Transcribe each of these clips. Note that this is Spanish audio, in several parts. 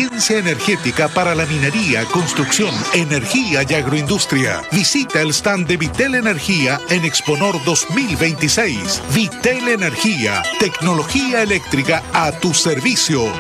eficiencia energética para la minería, construcción, energía y agroindustria. Visita el stand de Vitel Energía en Exponor 2026. Vitel Energía, tecnología eléctrica a tu servicio.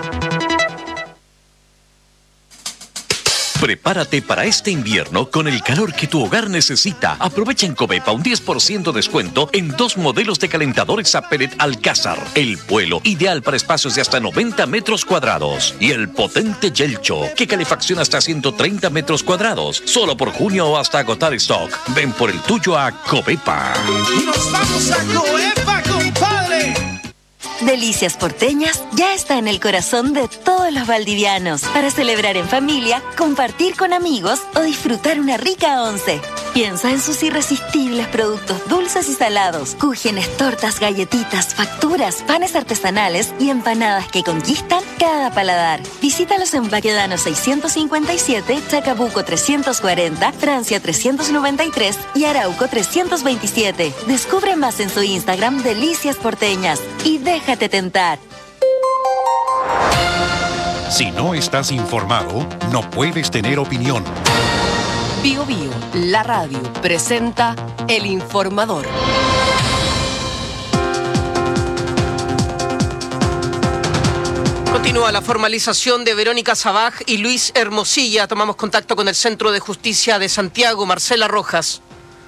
Prepárate para este invierno con el calor que tu hogar necesita. Aprovecha en Covepa un 10% descuento en 2 modelos de calentadores a pellet Alcázar. El Puelo, ideal para espacios de hasta 90 metros cuadrados. Y el potente Yelcho, que calefacciona hasta 130 metros cuadrados. Solo por junio o hasta agotar stock. Ven por el tuyo a Covepa. ¡Nos vamos a Covepa, compadre! Delicias Porteñas ya está en el corazón de todos los valdivianos para celebrar en familia, compartir con amigos o disfrutar una rica once. Piensa en sus irresistibles productos dulces y salados, cúgenes, tortas, galletitas, facturas, panes artesanales y empanadas que conquistan cada paladar. Visítalos en Baquedano 657, Chacabuco 340, Francia 393 y Arauco 327. Descubre más en su Instagram Delicias Porteñas y déjate tentar. Si no estás informado, no puedes tener opinión. Bio Bio, la radio, presenta El Informador. Continúa la formalización de Verónica Sabaj y Luis Hermosilla. Tomamos contacto con el Centro de Justicia de Santiago, Marcela Rojas.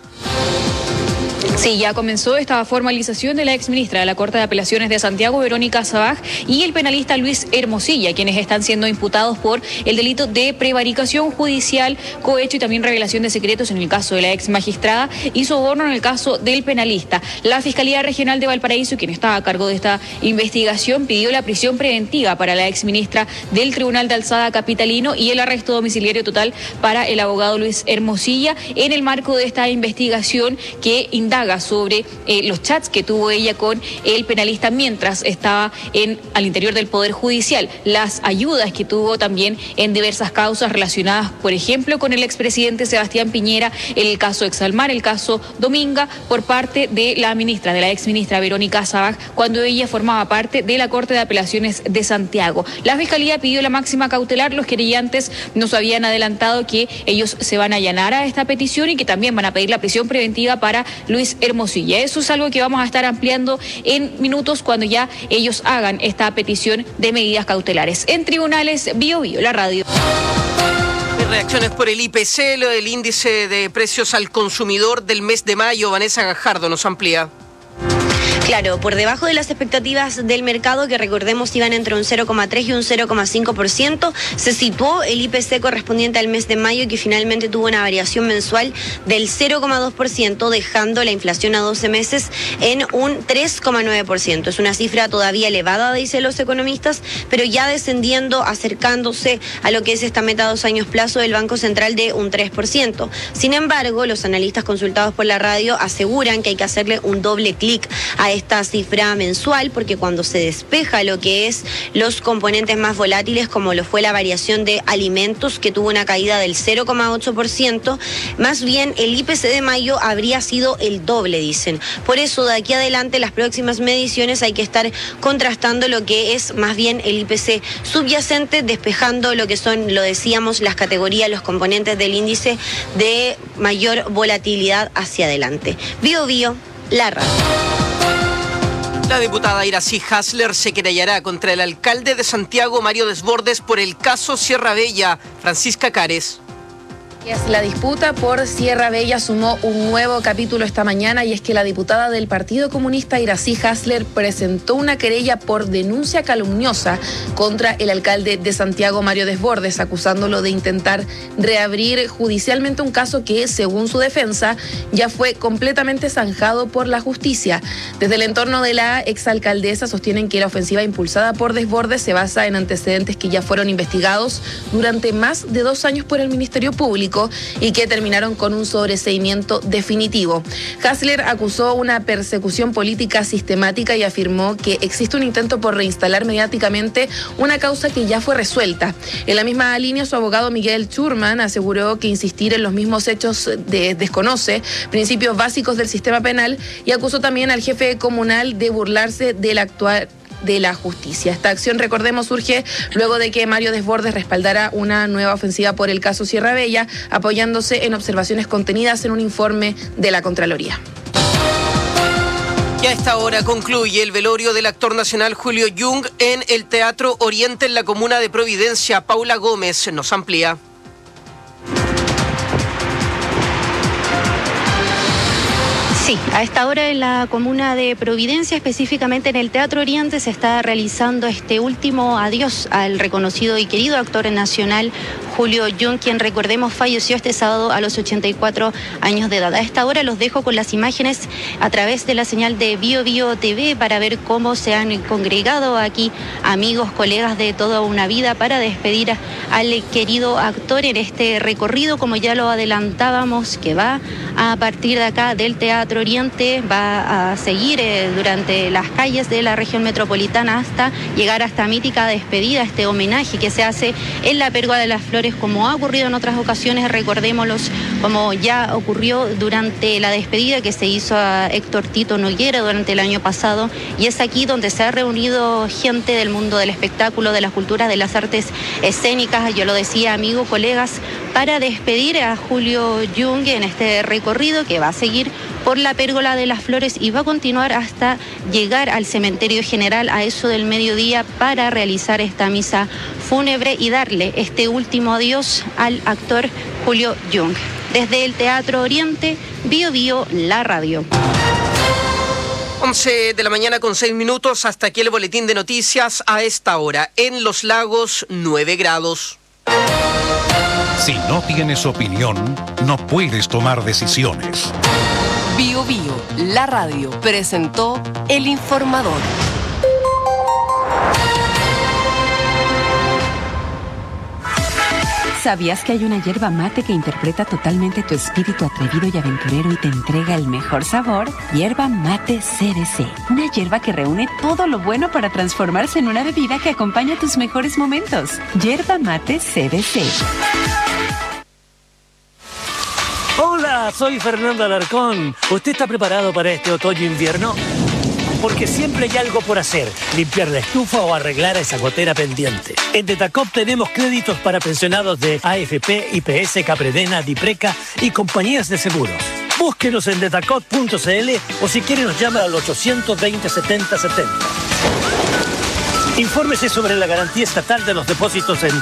Sí, ya comenzó esta formalización de la exministra de la Corte de Apelaciones de Santiago, Verónica Sabaj, y el penalista Luis Hermosilla, quienes están siendo imputados por el delito de prevaricación judicial, cohecho y también revelación de secretos en el caso de la ex magistrada y soborno en el caso del penalista. La Fiscalía Regional de Valparaíso, quien está a cargo de esta investigación, pidió la prisión preventiva para la exministra del Tribunal de Alzada capitalino y el arresto domiciliario total para el abogado Luis Hermosilla en el marco de esta investigación que indaga sobre los chats que tuvo ella con el penalista mientras estaba al interior del Poder Judicial, las ayudas que tuvo también en diversas causas relacionadas, por ejemplo, con el expresidente Sebastián Piñera, el caso Exalmar, el caso Dominga, por parte de la exministra Verónica Sabaj, cuando ella formaba parte de la Corte de Apelaciones de Santiago. La Fiscalía pidió la máxima cautelar. Los querellantes nos habían adelantado que ellos se van a allanar a esta petición y que también van a pedir la prisión preventiva para Luis Hermosilla. Eso es algo que vamos a estar ampliando en minutos cuando ya ellos hagan esta petición de medidas cautelares. En tribunales, Bio Bio, la radio. Reacciones por el IPC, el índice de precios al consumidor del mes de mayo. Vanessa Gajardo nos amplía. Claro, por debajo de las expectativas del mercado, que recordemos iban entre un 0,3 y un 0,5%, se situó el IPC correspondiente al mes de mayo, que finalmente tuvo una variación mensual del 0,2%, dejando la inflación a 12 meses en un 3,9%. Es una cifra todavía elevada, dicen los economistas, pero ya descendiendo, acercándose a lo que es esta meta a 2 años plazo del Banco Central de un 3%. Sin embargo, los analistas consultados por la radio aseguran que hay que hacerle un doble clic a esta cifra mensual, porque cuando se despeja lo que es los componentes más volátiles, como lo fue la variación de alimentos, que tuvo una caída del 0,8%, más bien el IPC de mayo habría sido el doble, dicen. Por eso, de aquí adelante, las próximas mediciones hay que estar contrastando lo que es más bien el IPC subyacente, despejando lo que son, lo decíamos, las categorías, los componentes del índice de mayor volatilidad hacia adelante. Bio Bio, la radio. La diputada Iracy Hasler se querellará contra el alcalde de Santiago, Mario Desbordes, por el caso Sierra Bella. Francisca Cares. La disputa por Sierra Bella sumó un nuevo capítulo esta mañana, y es que la diputada del Partido Comunista Iracy Hasler presentó una querella por denuncia calumniosa contra el alcalde de Santiago, Mario Desbordes, acusándolo de intentar reabrir judicialmente un caso que, según su defensa, ya fue completamente zanjado por la justicia. Desde el entorno de la exalcaldesa sostienen que la ofensiva impulsada por Desbordes se basa en antecedentes que ya fueron investigados durante más de 2 años por el Ministerio Público y que terminaron con un sobreseimiento definitivo. Hasler acusó una persecución política sistemática y afirmó que existe un intento por reinstalar mediáticamente una causa que ya fue resuelta. En la misma línea, su abogado Miguel Schurman aseguró que insistir en los mismos hechos desconoce principios básicos del sistema penal, y acusó también al jefe comunal de burlarse del actual de la Justicia. Esta acción, recordemos, surge luego de que Mario Desbordes respaldara una nueva ofensiva por el caso Sierra Bella, apoyándose en observaciones contenidas en un informe de la Contraloría. Y a esta hora concluye el velorio del actor nacional Julio Jung en el Teatro Oriente en la comuna de Providencia. Paula Gómez nos amplía. Sí, a esta hora en la comuna de Providencia, específicamente en el Teatro Oriente, se está realizando este último adiós al reconocido y querido actor nacional Julio Jung, quien, recordemos, falleció este sábado a los 84 años de edad. A esta hora los dejo con las imágenes a través de la señal de Bio Bio TV para ver cómo se han congregado aquí amigos, colegas de toda una vida para despedir al querido actor en este recorrido, como ya lo adelantábamos, que va a partir de acá del Teatro Oriente, va a seguir durante las calles de la región metropolitana hasta llegar a esta mítica despedida, este homenaje que se hace en la Pérgola de las Flores, como ha ocurrido en otras ocasiones. Recordémoslos, como ya ocurrió durante la despedida que se hizo a Héctor Tito Noguera durante el año pasado, y es aquí donde se ha reunido gente del mundo del espectáculo, de las culturas, de las artes escénicas, yo lo decía, amigos, colegas, para despedir a Julio Jung en este recorrido que va a seguir por la Pérgola de las Flores y va a continuar hasta llegar al Cementerio General a eso del mediodía para realizar esta misa fúnebre y darle este último adiós al actor Julio Jung. Desde el Teatro Oriente, Bio Bio, la radio. 11 de la mañana con 6 minutos, hasta aquí el boletín de noticias a esta hora. En Los Lagos, 9 grados. Si no tienes opinión, no puedes tomar decisiones. Bio Bio, la radio, presentó El Informador. ¿Sabías que hay una hierba mate que interpreta totalmente tu espíritu atrevido y aventurero y te entrega el mejor sabor? Hierba mate CBC. Una hierba que reúne todo lo bueno para transformarse en una bebida que acompaña tus mejores momentos. Hierba mate CBC. Hola, soy Fernando Alarcón. ¿Usted está preparado para este otoño-invierno? Porque siempre hay algo por hacer, limpiar la estufa o arreglar esa gotera pendiente. En Detacop tenemos créditos para pensionados de AFP, IPS, Capredena, Dipreca y compañías de seguros. Búsquenos en detacop.cl o si quiere nos llama al 820 70 70. Infórmese sobre la garantía estatal de los depósitos en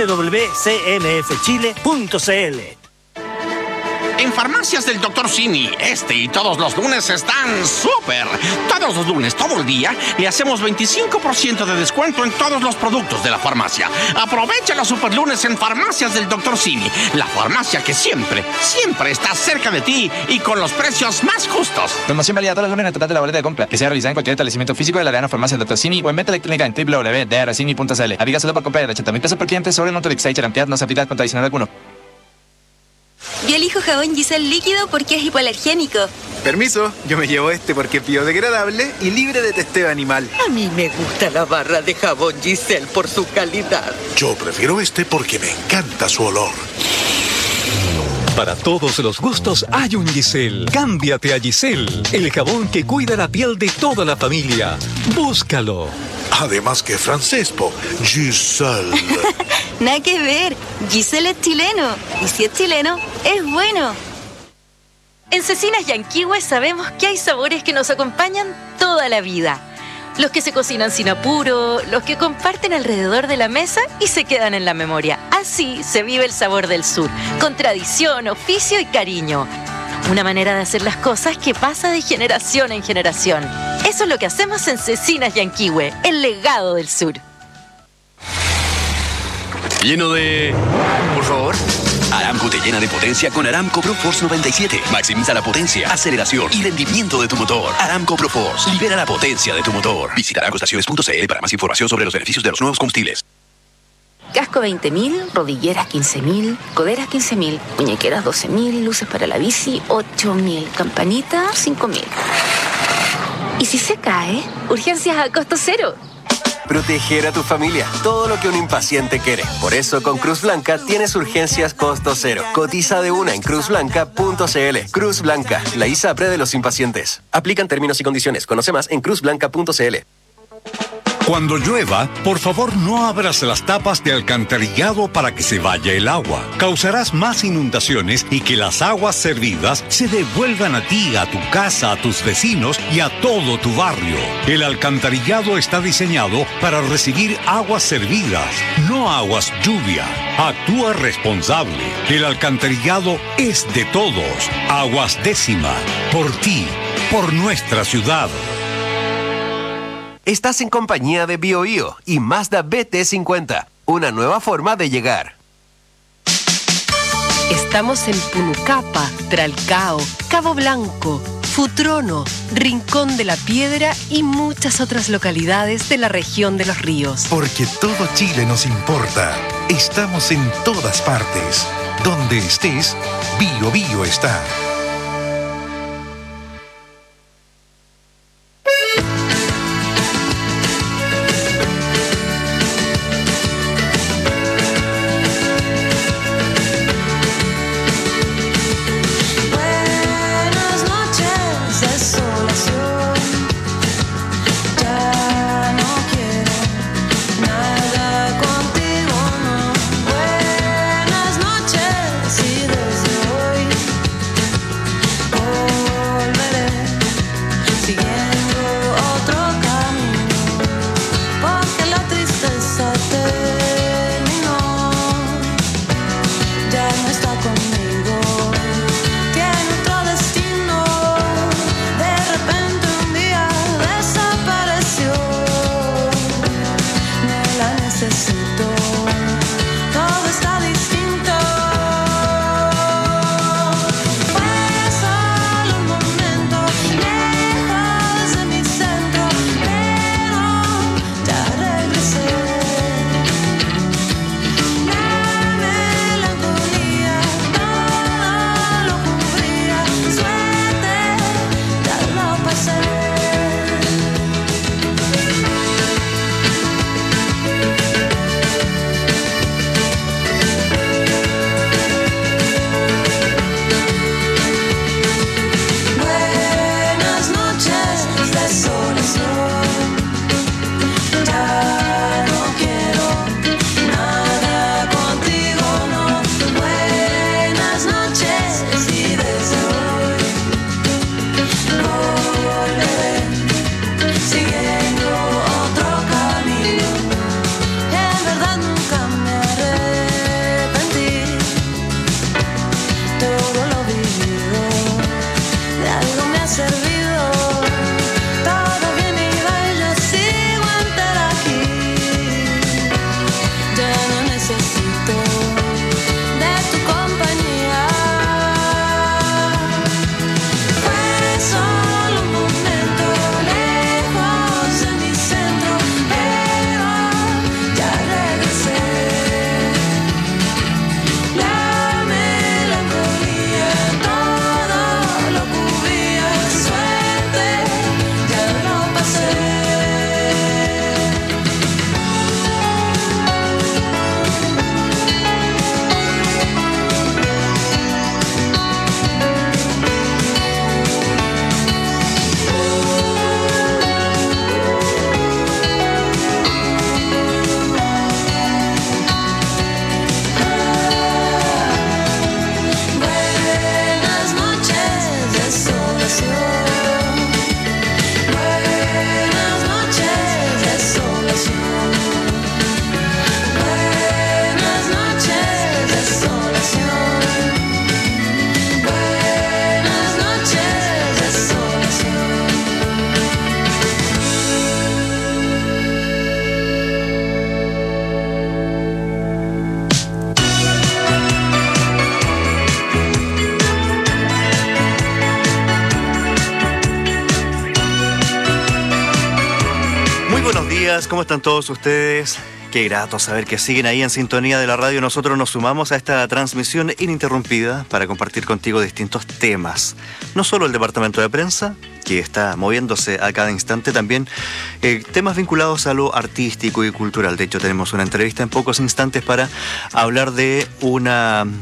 www.cnfchile.cl. En Farmacias del Dr. Simi, este y todos los lunes están súper. Todos los lunes, todo el día, le hacemos 25% de descuento en todos los productos de la farmacia. Aprovecha los super lunes en Farmacias del Dr. Simi, la farmacia que siempre, siempre está cerca de ti y con los precios más justos. Promoción válida todos los lunes en el total de la boleta de compra, que sea realizada en cualquier establecimiento físico de la Arena Farmacia del Dr. Simi o en venta electrónica en www.drcimi.cl. Aviga solo por compra de 80.000 pesos por cliente sobre Notorix Charantiad, no se aplica con adicional alguno. Yo elijo jabón Giselle líquido porque es hipoalergénico. Permiso, yo me llevo este porque es biodegradable y libre de testeo animal. A mí me gusta la barra de jabón Giselle por su calidad. Yo prefiero este porque me encanta su olor. Para todos los gustos hay un Giselle. Cámbiate a Giselle, el jabón que cuida la piel de toda la familia. Búscalo. Además que francés, Giselle. Nada que ver, Giselle es chileno. Y si es chileno, es bueno. En Cecinas Yanquihue sabemos que hay sabores que nos acompañan toda la vida. Los que se cocinan sin apuro, los que comparten alrededor de la mesa y se quedan en la memoria. Así se vive el sabor del sur, con tradición, oficio y cariño. Una manera de hacer las cosas que pasa de generación en generación. Eso es lo que hacemos en Cecinas Yanquihue, el legado del sur. Lleno de... Por favor. Aramco te llena de potencia con Aramco ProForce 97. Maximiza la potencia, aceleración y rendimiento de tu motor. Aramco ProForce. Libera la potencia de tu motor. Visita aramcoestaciones.cl para más información sobre los beneficios de los nuevos combustibles. Casco 20.000, rodilleras 15.000, coderas 15.000, muñequeras 12.000, luces para la bici 8.000, campanita 5.000. ¿Y si se cae? Urgencias a costo cero. Proteger a tu familia, todo lo que un impaciente quiere. Por eso con Cruz Blanca tienes urgencias costo cero. Cotiza de una en cruzblanca.cl. Cruz Blanca, la ISAPRE de los impacientes. Aplican términos y condiciones. Conoce más en cruzblanca.cl. Cuando llueva, por favor no abras las tapas de alcantarillado para que se vaya el agua. Causarás más inundaciones y que las aguas servidas se devuelvan a ti, a tu casa, a tus vecinos y a todo tu barrio. El alcantarillado está diseñado para recibir aguas servidas, no aguas lluvia. Actúa responsable. El alcantarillado es de todos. Aguas Décima. Por ti, por nuestra ciudad. Estás en compañía de BioBio y Mazda BT50. Una nueva forma de llegar. Estamos en Punucapa, Tralcao, Cabo Blanco, Futrono, Rincón de la Piedra y muchas otras localidades de la región de los ríos. Porque todo Chile nos importa. Estamos en todas partes. Donde estés, BioBio está. ¿Cómo están todos ustedes? Qué grato saber que siguen ahí en sintonía de la radio. Nosotros nos sumamos a esta transmisión ininterrumpida para compartir contigo distintos temas. No solo el departamento de prensa, que está moviéndose a cada instante, también temas vinculados a lo artístico y cultural. De hecho, tenemos una entrevista en pocos instantes para hablar de una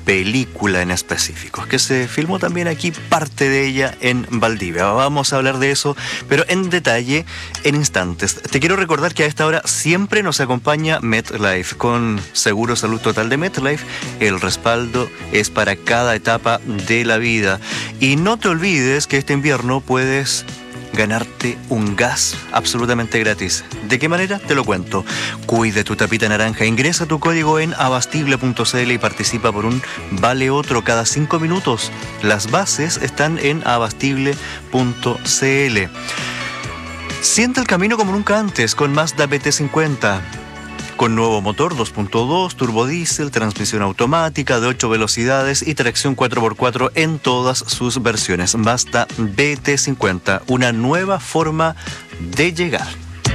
película en específico, que se filmó también aquí, parte de ella en Valdivia. Vamos a hablar de eso, pero en detalle, en instantes. Te quiero recordar que a esta hora siempre nos acompaña MetLife. Con Seguro Salud Total de MetLife, el respaldo es para cada etapa de la vida. Y no te olvides que este invierno puedes ganarte un gas absolutamente gratis. ¿De qué manera? Te lo cuento. Cuide tu tapita naranja, ingresa tu código en abastible.cl y participa por un vale otro cada 5 minutos. Las bases están en abastible.cl. Siente el camino como nunca antes con Mazda BT50. Con nuevo motor 2.2, turbodiesel, transmisión automática de 8 velocidades y tracción 4x4 en todas sus versiones. Mazda BT50, una nueva forma de llegar.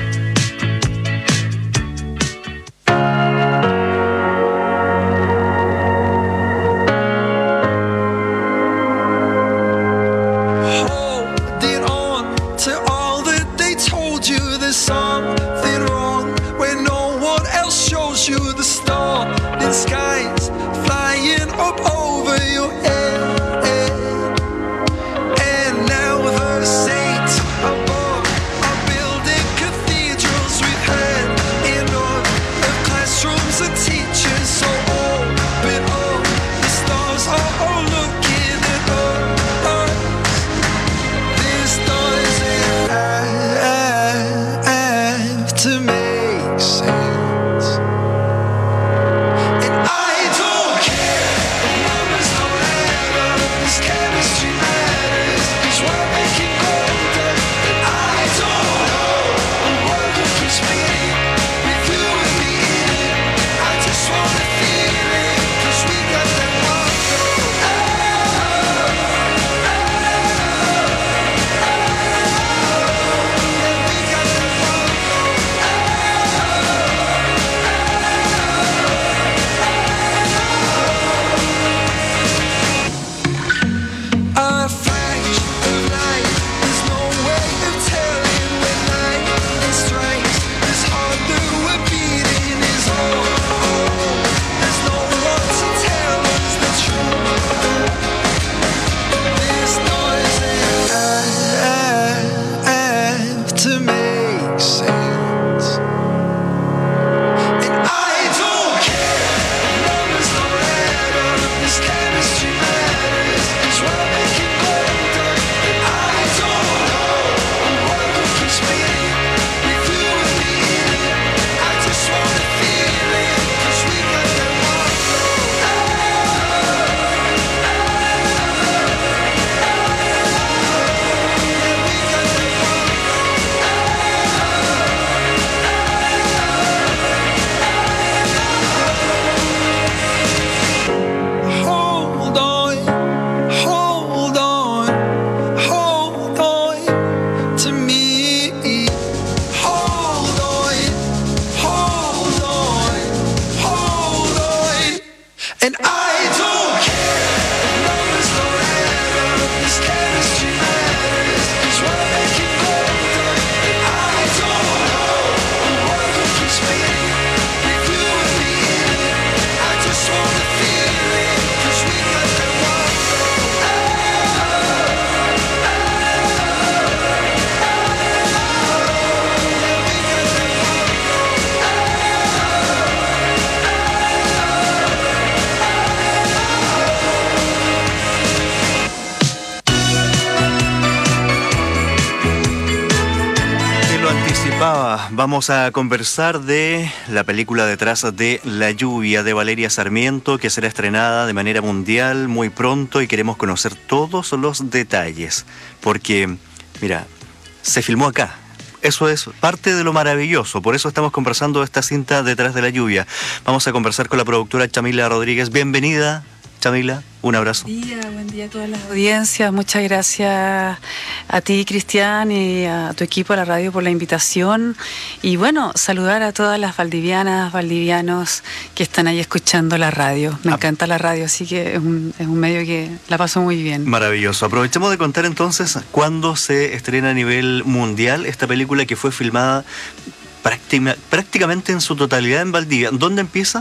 Vamos a conversar de la película Detrás de la lluvia de Valeria Sarmiento, que será estrenada de manera mundial muy pronto y queremos conocer todos los detalles, porque, mira, se filmó acá. Eso es parte de lo maravilloso, por eso estamos conversando de esta cinta Detrás de la lluvia. Vamos a conversar con la productora Chamila Rodríguez. Bienvenida, Chamila, un abrazo. Buen día a todas las audiencias. Muchas gracias a ti, Cristian, y a tu equipo, a la radio, por la invitación. Y bueno, saludar a todas las valdivianas, valdivianos que están ahí escuchando la radio. Me encanta la radio, así que es un medio que la paso muy bien. Maravilloso. Aprovechemos de contar entonces cuándo se estrena a nivel mundial esta película que fue filmada prácticamente en su totalidad en Valdivia. ¿Dónde empieza?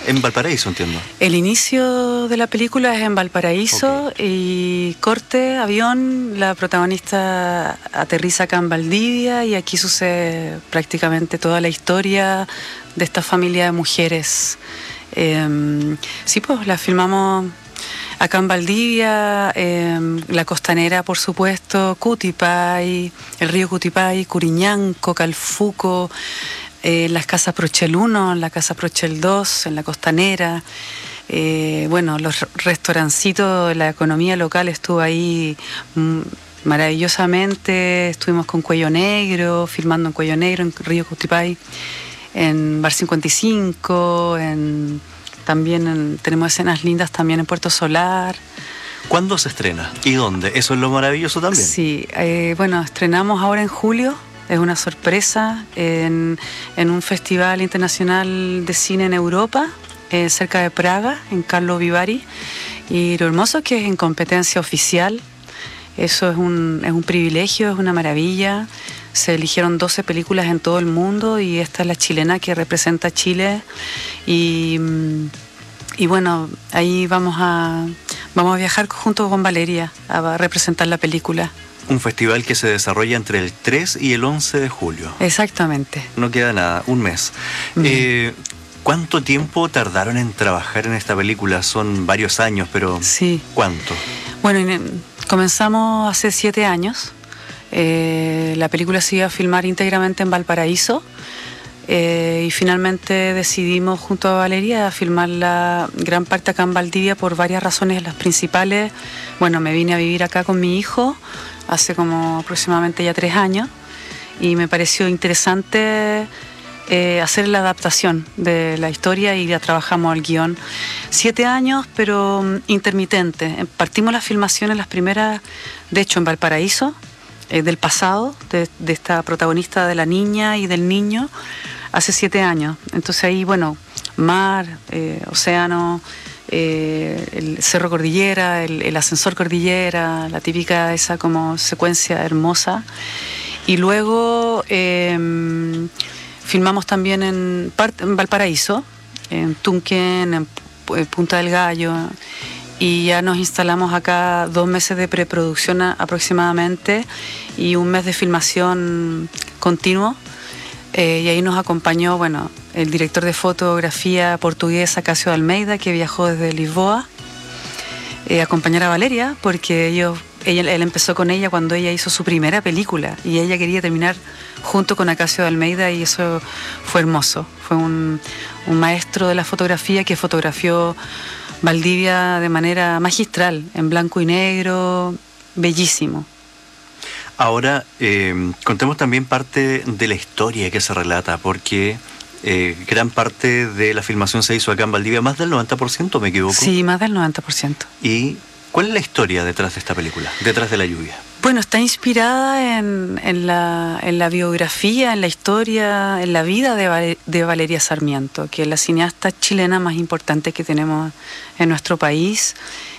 En Valparaíso, entiendo. El inicio de la película es en Valparaíso y corte, avión, la protagonista aterriza acá en Valdivia y aquí sucede prácticamente toda la historia de esta familia de mujeres. Sí, pues la filmamos acá en Valdivia, la costanera, por supuesto, Cutipay, el río Cutipay, Curiñanco, Calfuco, las casas Prochel 1, la casa Prochel 2, en la costanera. Bueno, los restaurancitos, la economía local estuvo ahí maravillosamente. Estuvimos con Cuello Negro, filmando en Cuello Negro, en Río Cutipay, en Bar 55, tenemos escenas lindas también en Puerto Solar. ¿Cuándo se estrena? ¿Y dónde? Eso es lo maravilloso también. Sí, bueno, estrenamos ahora en julio. Es una sorpresa en un festival internacional de cine en Europa, cerca de Praga, en Carlo Vivari. Y lo hermoso es que es en competencia oficial. Eso es un privilegio, es una maravilla. Se eligieron 12 películas en todo el mundo y esta es la chilena que representa a Chile. Y bueno, ahí vamos a viajar junto con Valeria a representar la película. Un festival que se desarrolla entre el 3 y el 11 de julio. Exactamente. No queda nada, un mes. ¿Cuánto tiempo tardaron en trabajar en esta película? Son varios años, pero sí. ¿Cuánto? Bueno, comenzamos hace 7 años. La película se iba a filmar íntegramente en Valparaíso y finalmente decidimos junto a Valeria filmar la gran parte acá en Valdivia por varias razones. Las principales, bueno, me vine a vivir acá con mi hijo hace como aproximadamente ya 3 años y me pareció interesante hacer la adaptación de la historia y ya trabajamos el guión. 7 años, pero intermitente. Partimos las filmaciones, las primeras, de hecho en Valparaíso, del pasado, de esta protagonista, de la niña y del niño, hace 7 años. Entonces ahí, bueno, mar, océano, el Cerro Cordillera, el ascensor Cordillera, la típica esa como secuencia hermosa. Y luego filmamos también en Valparaíso, en Tunquén, en Punta del Gallo, y ya nos instalamos acá 2 meses de preproducción aproximadamente y 1 mes de filmación continuo. Y ahí nos acompañó, bueno, el director de fotografía portugués Acácio de Almeida, que viajó desde Lisboa, acompañar a Valeria, porque él empezó con ella cuando ella hizo su primera película y ella quería terminar junto con Acácio de Almeida y eso fue hermoso. Fue un maestro de la fotografía que fotografió Valdivia de manera magistral, en blanco y negro, bellísimo. Ahora, contemos también parte de la historia que se relata, porque gran parte de la filmación se hizo acá en Valdivia, más del 90%, ¿me equivoco? Sí, más del 90%. ¿Y cuál es la historia detrás de esta película, Detrás de la lluvia? Bueno, está inspirada en la biografía, en la historia, en la vida de Valeria Sarmiento, que es la cineasta chilena más importante que tenemos en nuestro país.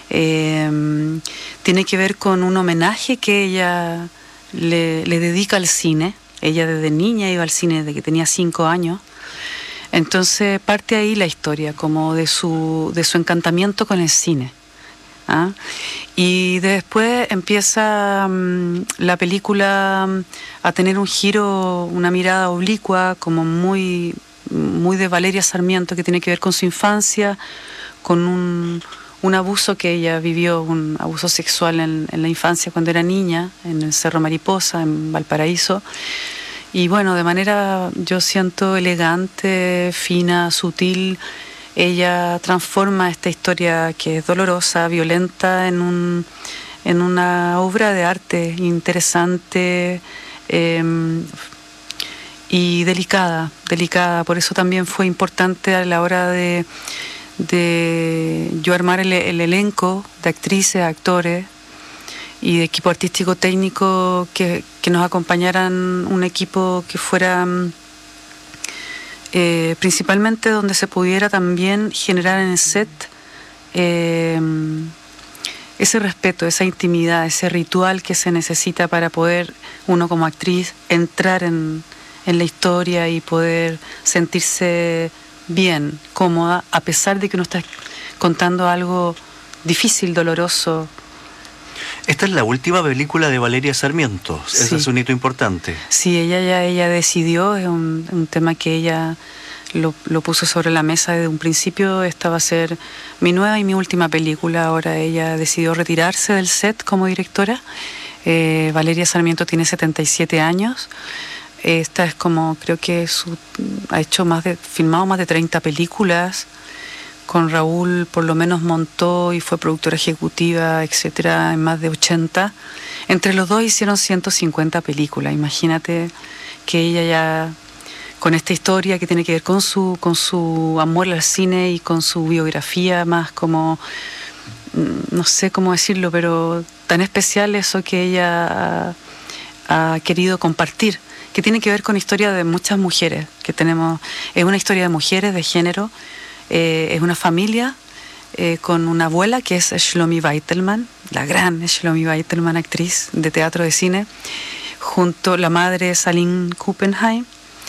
Tiene que ver con un homenaje que ella le dedica al cine. Ella desde niña iba al cine desde que tenía 5 años. Entonces parte ahí la historia, como de su encantamiento con el cine. ¿Ah? Y después empieza la película a tener un giro, una mirada oblicua, como muy de Valeria Sarmiento, que tiene que ver con su infancia, con un abuso que ella vivió, un abuso sexual en la infancia cuando era niña, en el Cerro Mariposa, en Valparaíso. Y bueno, de manera, yo siento, elegante, fina, sutil, ella transforma esta historia que es dolorosa, violenta, en una obra de arte interesante y delicada. Por eso también fue importante a la hora de yo armar el elenco de actrices, actores y de equipo artístico técnico que nos acompañaran, un equipo que fuera principalmente donde se pudiera también generar en el set ese respeto, esa intimidad, ese ritual que se necesita para poder uno como actriz entrar en la historia y poder sentirse bien, cómoda, a pesar de que uno está contando algo difícil, doloroso. Esta es la última película de Valeria Sarmiento. Sí. Ese es un hito importante. Sí, ella decidió, es un tema que ella lo puso sobre la mesa desde un principio. Esta va a ser mi nueva y mi última película. Ahora ella decidió retirarse del set como directora. Valeria Sarmiento tiene 77 años. Esta es como, creo que ha hecho filmado más de 30 películas. Con Raúl por lo menos montó y fue productora ejecutiva, etcétera, en más de 80. Entre los dos hicieron 150 películas. Imagínate que ella ya, con esta historia que tiene que ver con su amor al cine y con su biografía, más como, no sé cómo decirlo, pero tan especial eso que ella ha querido compartir, que tiene que ver con historia de muchas mujeres que tenemos. Es una historia de mujeres, de género. Es una familia con una abuela que es Shlomi Weitelman, la gran Shlomi Weitelman, actriz de teatro, de cine, junto a la madre Saline Kuppenheim.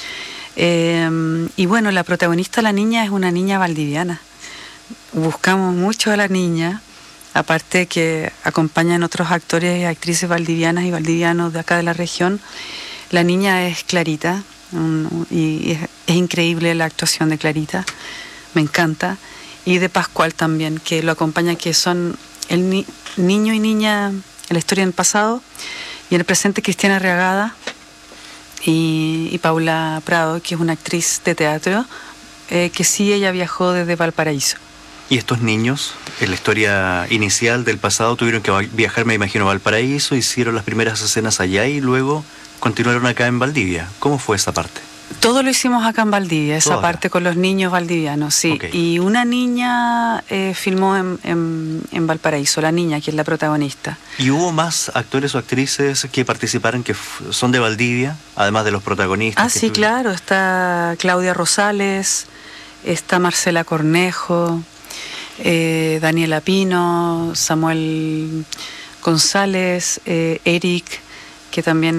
Y bueno, la protagonista, la niña, es una niña valdiviana. Buscamos mucho a la niña, aparte que acompañan otros actores y actrices valdivianas y valdivianos de acá de la región. La niña es Clarita, y es increíble la actuación de Clarita. Me encanta. Y de Pascual también, que lo acompaña, que son el niño y niña en la historia del pasado, y en el presente Cristiana Reagada y Paula Prado, que es una actriz de teatro, que sí, ella viajó desde Valparaíso. Y estos niños, en la historia inicial del pasado, tuvieron que viajar, me imagino, a Valparaíso, hicieron las primeras escenas allá y luego continuaron acá en Valdivia. ¿Cómo fue esa parte? Todo lo hicimos acá en Valdivia, esa parte con los niños valdivianos, sí. Okay. Y una niña filmó en Valparaíso, la niña que es la protagonista. ¿Y hubo más actores o actrices que participaron que son de Valdivia, además de los protagonistas? Sí, claro, está Claudia Rosales, está Marcela Cornejo, Daniela Pino, Samuel González, Eric, que también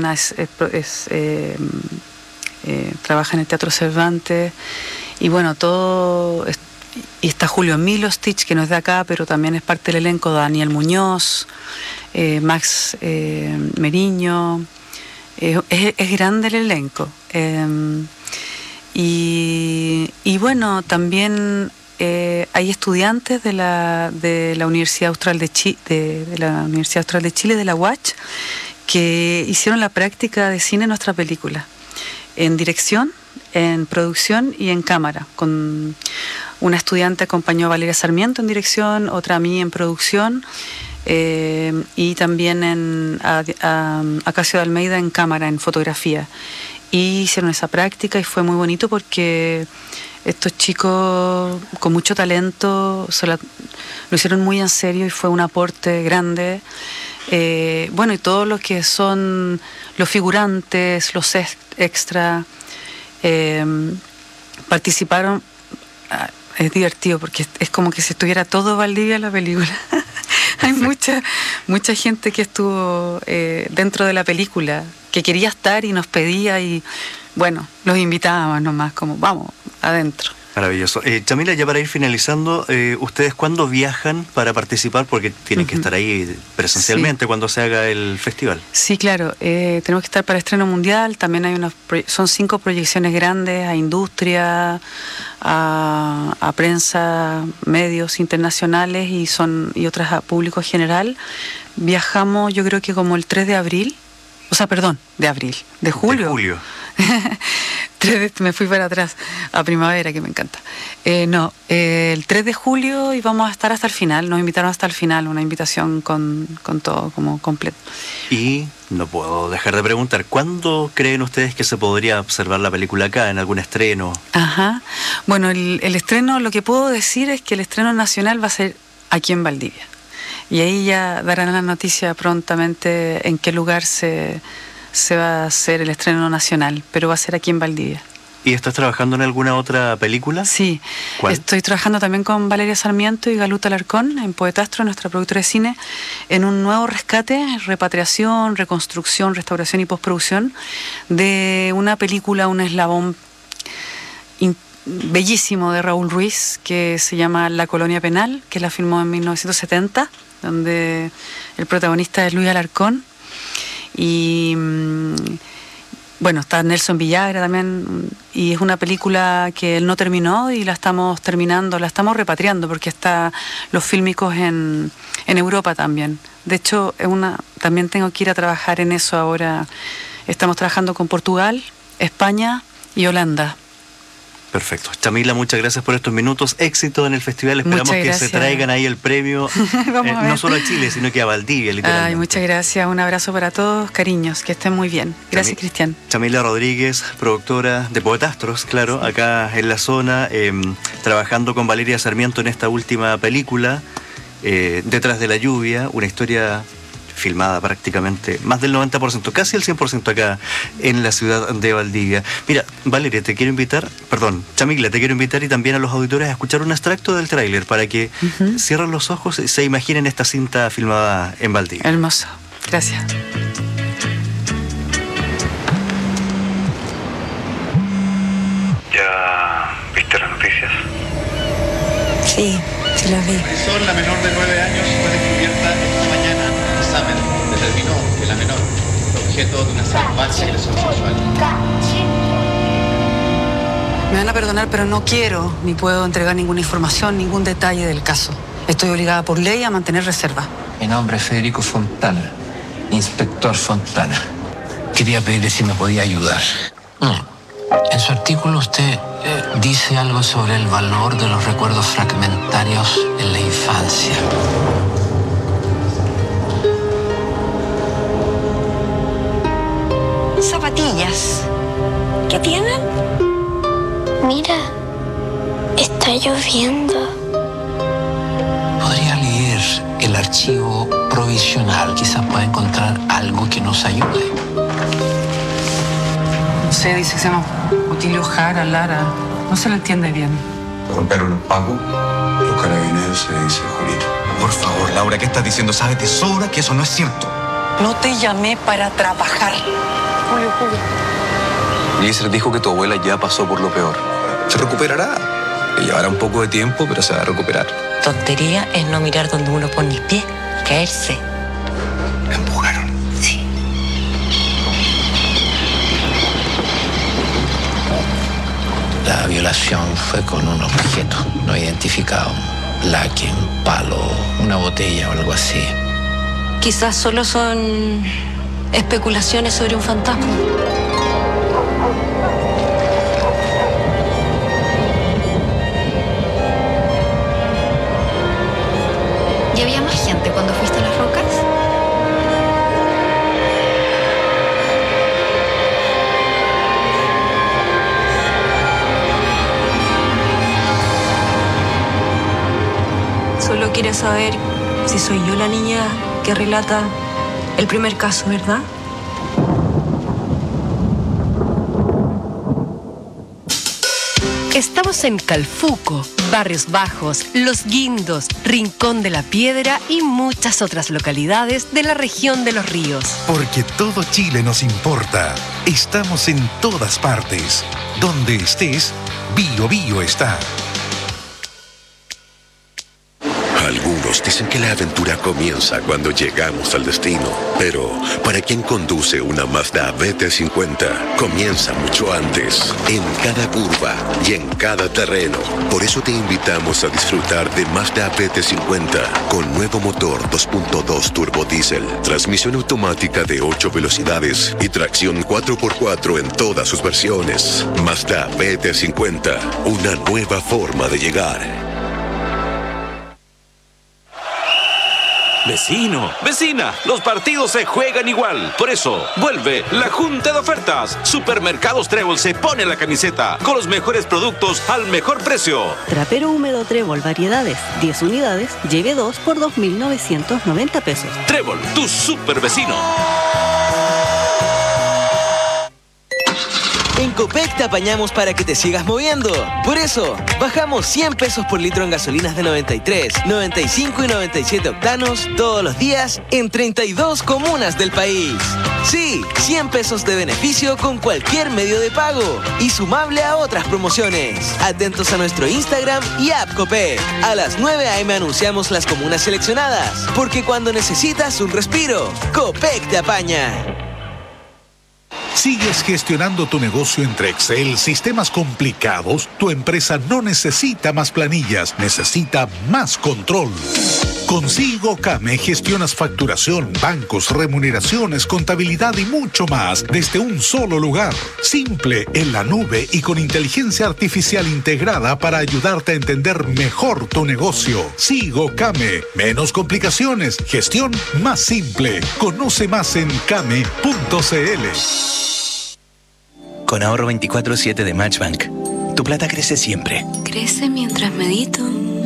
trabaja en el Teatro Cervantes, y bueno, y está Julio Milostich, que no es de acá, pero también es parte del elenco, Daniel Muñoz, Max Meriño, es grande el elenco. Y bueno, también hay estudiantes de la Universidad Austral de Chile, de la UACH, que hicieron la práctica de cine en nuestra película, en dirección, en producción y en cámara. Con una estudiante acompañó a Valeria Sarmiento en dirección, otra a mí en producción, y también a Acacio de Almeida en cámara, en fotografía. Y hicieron esa práctica y fue muy bonito porque estos chicos con mucho talento lo hicieron muy en serio y fue un aporte grande. Bueno, y todos los que son los figurantes, los extra, participaron. Es divertido porque es como que si estuviera todo Valdivia en la película. Hay mucha gente que estuvo dentro de la película, que quería estar y nos pedía, y bueno, los invitábamos nomás, como vamos, adentro. Maravilloso. Chamila, ya para ir finalizando, ¿ustedes cuándo viajan para participar? Porque tienen que estar ahí presencialmente, sí, cuando se haga el festival. Sí, claro. Tenemos que estar para estreno mundial. También son 5 proyecciones grandes a industria, a prensa, medios internacionales y otras a público general. Viajamos, yo creo que como el 3 de abril. O sea, perdón, de julio. De julio. Me fui para atrás, a primavera, que me encanta. El 3 de julio, y vamos a estar hasta el final. Nos invitaron hasta el final, una invitación con todo como completo. Y no puedo dejar de preguntar, ¿cuándo creen ustedes que se podría observar la película acá, en algún estreno? Ajá. Bueno, el estreno, lo que puedo decir es que el estreno nacional va a ser aquí en Valdivia. Y ahí ya darán la noticia prontamente en qué lugar se va a hacer el estreno nacional, pero va a ser aquí en Valdivia. ¿Y estás trabajando en alguna otra película? Sí. ¿Cuál? Estoy trabajando también con Valeria Sarmiento y Galuta Alarcón en Poetastro, nuestra productora de cine, en un nuevo rescate, repatriación, reconstrucción, restauración y postproducción de una película, un eslabón bellísimo de Raúl Ruiz que se llama La Colonia Penal, que la filmó en 1970, donde el protagonista es Luis Alarcón. Y bueno, está Nelson Villagra también, y es una película que él no terminó y la estamos terminando, la estamos repatriando porque está los fílmicos en Europa también. De hecho, también tengo que ir a trabajar en eso ahora. Estamos trabajando con Portugal, España y Holanda. Perfecto. Chamila, muchas gracias por estos minutos. Éxito en el festival. Esperamos que se traigan ahí el premio, no solo a Chile, sino que a Valdivia, literalmente. Ay, muchas gracias. Un abrazo para todos. Cariños, que estén muy bien. Gracias, Cristian. Chamila Rodríguez, productora de Poetastros, claro, acá en la zona, trabajando con Valeria Sarmiento en esta última película, Detrás de la lluvia, una historia filmada prácticamente más del 90%, casi el 100% acá en la ciudad de Valdivia. Mira, Valeria, Chamila, te quiero invitar y también a los auditores a escuchar un extracto del tráiler para que cierren los ojos y se imaginen esta cinta filmada en Valdivia. Hermoso. Gracias. ¿Ya viste las noticias? Sí, sí las vi. Marisol, la menor de 9 años, fue descubierta esta mañana. El examen determinó que la menor fue objeto de una salvaje agresión sexual. Me van a perdonar, pero no quiero ni puedo entregar ninguna información, ningún detalle del caso. Estoy obligada por ley a mantener reserva. Mi nombre es Federico Fontana, inspector Fontana. Quería pedirle si me podía ayudar. En su artículo usted dice algo sobre el valor de los recuerdos fragmentarios en la infancia. Zapatillas. ¿Qué tienen? Mira, está lloviendo. Podría leer el archivo provisional. Quizás pueda encontrar algo que nos ayude. No sé, dice que se llama Otilio Jara, Lara. No se lo entiende bien. Romper un pago, los carabineros se dice Julito. Por favor, Laura, ¿qué estás diciendo? Sabes de sobra que eso no es cierto. No te llamé para trabajar. Julio. Eliezer dijo que tu abuela ya pasó por lo peor. Se recuperará. Le llevará un poco de tiempo, pero se va a recuperar. Tontería es no mirar donde uno pone el pie, caerse. ¿Me empujaron? Sí. La violación fue con un objeto no identificado. Laque, un palo, una botella o algo así. Quizás solo son especulaciones sobre un fantasma. ¿Y había más gente cuando fuiste a las rocas? Solo quiere saber si soy yo la niña que relata el primer caso, ¿verdad? Estamos en Calfuco, Barrios Bajos, Los Guindos, Rincón de la Piedra y muchas otras localidades de la región de Los Ríos. Porque todo Chile nos importa. Estamos en todas partes. Donde estés, Bio Bio está. Algunos dicen que la aventura comienza cuando llegamos al destino, pero para quien conduce una Mazda BT50, comienza mucho antes, en cada curva y en cada terreno. Por eso te invitamos a disfrutar de Mazda BT50 con nuevo motor 2.2 turbo diésel, transmisión automática de 8 velocidades y tracción 4x4 en todas sus versiones. Mazda BT50, una nueva forma de llegar. Vecino, vecina, los partidos se juegan igual. Por eso, vuelve la Junta de Ofertas. Supermercados Trébol se pone la camiseta con los mejores productos al mejor precio. Trapero húmedo Trébol variedades, 10 unidades, lleve 2 por 2.990 pesos. Trébol, tu super vecino. En Copec te apañamos para que te sigas moviendo. Por eso, bajamos 100 pesos por litro en gasolinas de 93, 95 y 97 octanos todos los días en 32 comunas del país. Sí, 100 pesos de beneficio con cualquier medio de pago y sumable a otras promociones. Atentos a nuestro Instagram y app Copec. A las 9 a.m. anunciamos las comunas seleccionadas, porque cuando necesitas un respiro, Copec te apaña. ¿Sigues gestionando tu negocio entre Excel, sistemas complicados? Tu empresa no necesita más planillas, necesita más control. Con SigoCame gestionas facturación, bancos, remuneraciones, contabilidad y mucho más desde un solo lugar. Simple, en la nube y con inteligencia artificial integrada para ayudarte a entender mejor tu negocio. SigoCame. Menos complicaciones, gestión más simple. Conoce más en came.cl. Con ahorro 24/7 de Matchbank, tu plata crece siempre. Crece mientras medito.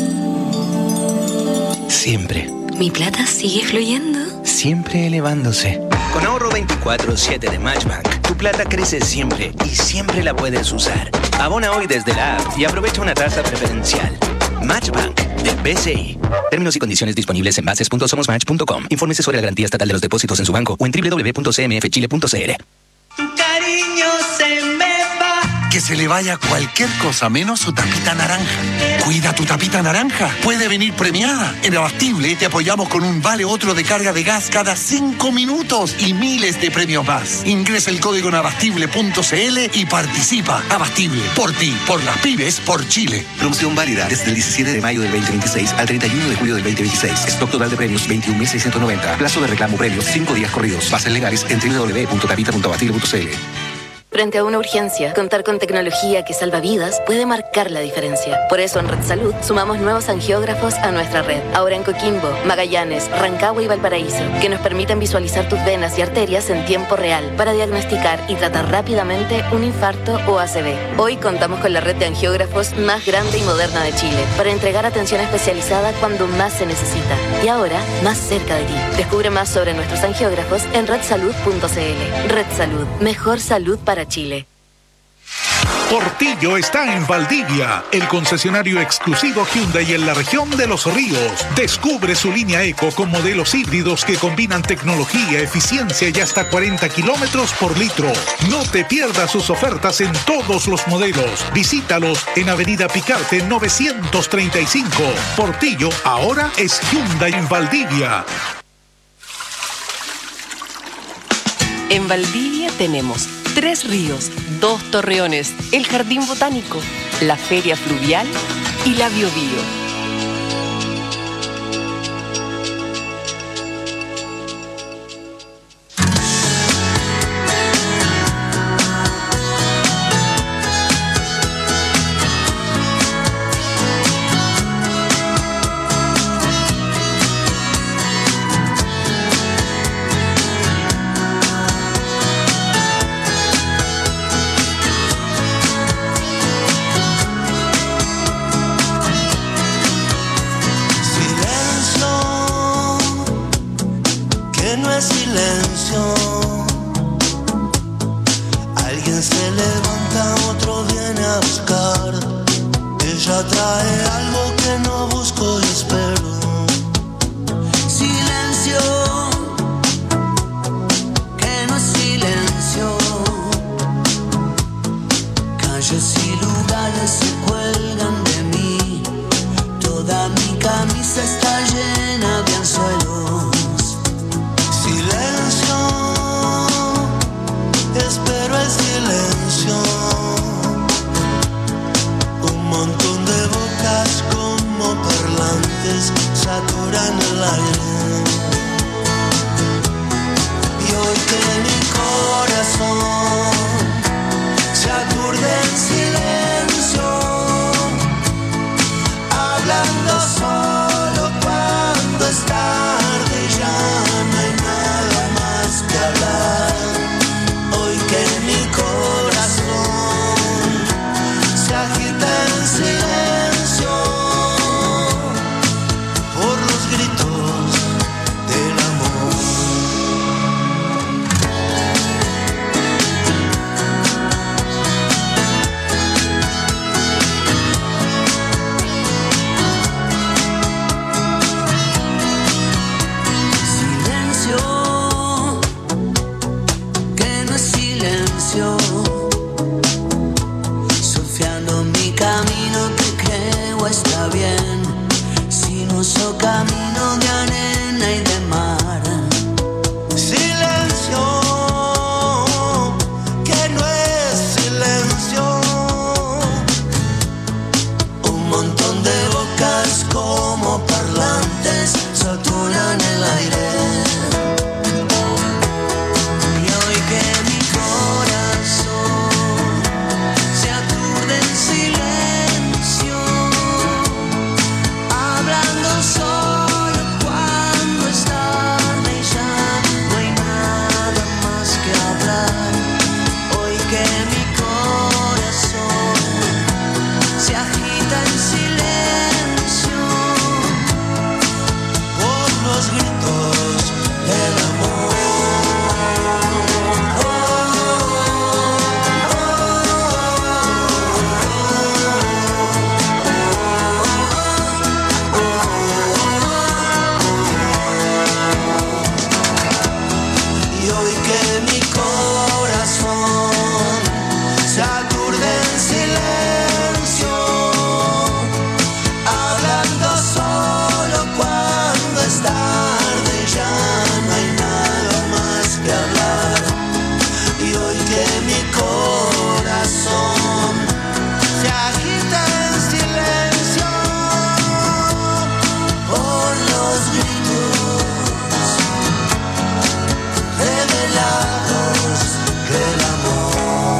Siempre. Mi plata sigue fluyendo. Siempre elevándose. Con ahorro 24/7 de Matchbank, tu plata crece siempre y siempre la puedes usar. Abona hoy desde la app y aprovecha una tasa preferencial. Matchbank del BCI. Términos y condiciones disponibles en bases.somosmatch.com. Infórmese sobre la garantía estatal de los depósitos en su banco o en www.cmfchile.cl. Tu cariño se me va. Que se le vaya cualquier cosa menos su tapita naranja. Cuida tu tapita naranja. Puede venir premiada. En Abastible te apoyamos con un vale otro de carga de gas cada 5 minutos y miles de premios más. Ingresa el código en abastible.cl y participa. Abastible. Por ti, por las pymes, por Chile. Promoción válida desde el 17 de mayo del 2026 al 31 de julio del 2026. Stock total de premios 21.690. Plazo de reclamo premios 5 días corridos. Bases legales en www.tapita.abastible.cl. Frente a una urgencia, contar con tecnología que salva vidas puede marcar la diferencia. Por eso en Red Salud sumamos nuevos angiógrafos a nuestra red. Ahora en Coquimbo, Magallanes, Rancagua y Valparaíso, que nos permiten visualizar tus venas y arterias en tiempo real para diagnosticar y tratar rápidamente un infarto o ACV. Hoy contamos con la red de angiógrafos más grande y moderna de Chile para entregar atención especializada cuando más se necesita. Y ahora, más cerca de ti. Descubre más sobre nuestros angiógrafos en redsalud.cl. Red Salud. Mejor salud para Chile. Portillo está en Valdivia, el concesionario exclusivo Hyundai en la región de Los Ríos. Descubre su línea Eco con modelos híbridos que combinan tecnología, eficiencia y hasta 40 kilómetros por litro. No te pierdas sus ofertas en todos los modelos. Visítalos en Avenida Picarte 935. Portillo ahora es Hyundai en Valdivia. En Valdivia tenemos 3 ríos, 2 torreones, el Jardín Botánico, la Feria Fluvial y la Biobío. hermoso camino de arena y de mar. Silencio, que no es silencio. Un montón de bocas como parlantes saturan el aire. Y hoy que mi corazón se aturde en silencio, hablando solo cuando es tarde y ya no hay nada más que hablar. Hoy que mi corazón se agita en silencio por los gritos del amor. Y hoy que mi corazón se aturde en silencio, hablando solo cuando es tarde, ya no hay nada más que hablar. Y hoy que mi corazón se agita en silencio por los gritos revelados del amor.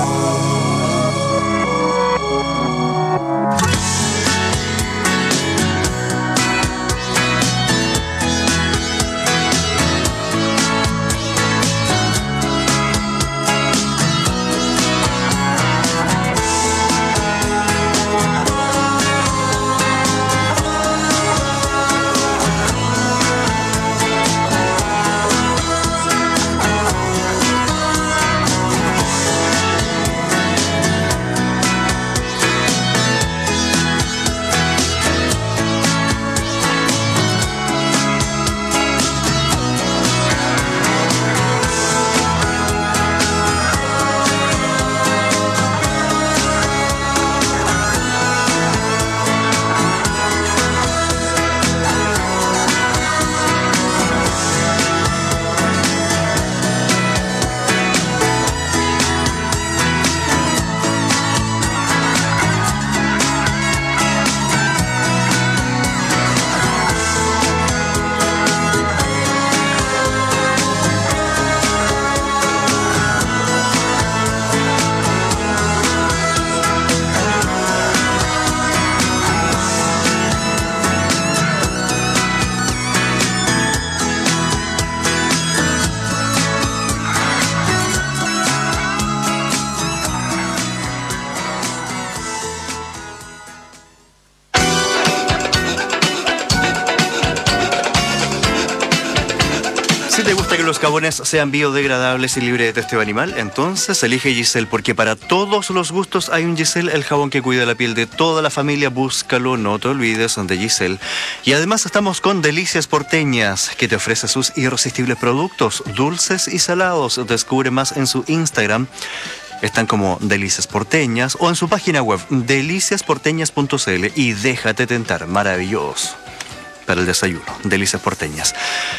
Si te gusta que los jabones sean biodegradables y libres de testeo animal, entonces elige Giselle, porque para todos los gustos hay un Giselle, el jabón que cuida la piel de toda la familia. Búscalo, no te olvides de Giselle. Y además estamos con Delicias Porteñas, que te ofrece sus irresistibles productos, dulces y salados. Descubre más en su Instagram. Están como Delicias Porteñas, o en su página web deliciasporteñas.cl, y déjate tentar. Maravilloso para el desayuno, Delicias Porteñas.